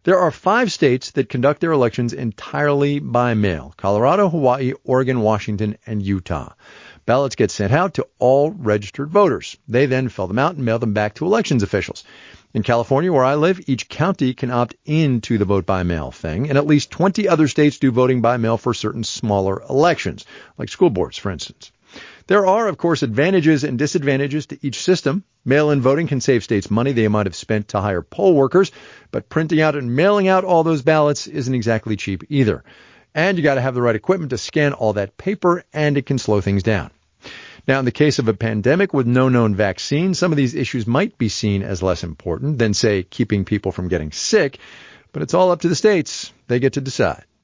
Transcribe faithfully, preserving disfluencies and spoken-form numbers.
There are five states that conduct their elections entirely by mail: Colorado, Hawaii, Oregon, Washington, and Utah. Ballots get sent out to all registered voters. They then fill them out and mail them back to elections officials. In California, where I live, each county can opt into the vote by mail thing, and at least twenty other states do voting by mail for certain smaller elections, like school boards, for instance. There are, of course, advantages and disadvantages to each system. Mail-in voting can save states money they might have spent to hire poll workers, but printing out and mailing out all those ballots isn't exactly cheap either. And you got to have the right equipment to scan all that paper, and it can slow things down. Now, in the case of a pandemic with no known vaccine, some of these issues might be seen as less important than, say, keeping people from getting sick, but it's all up to the states. They get to decide.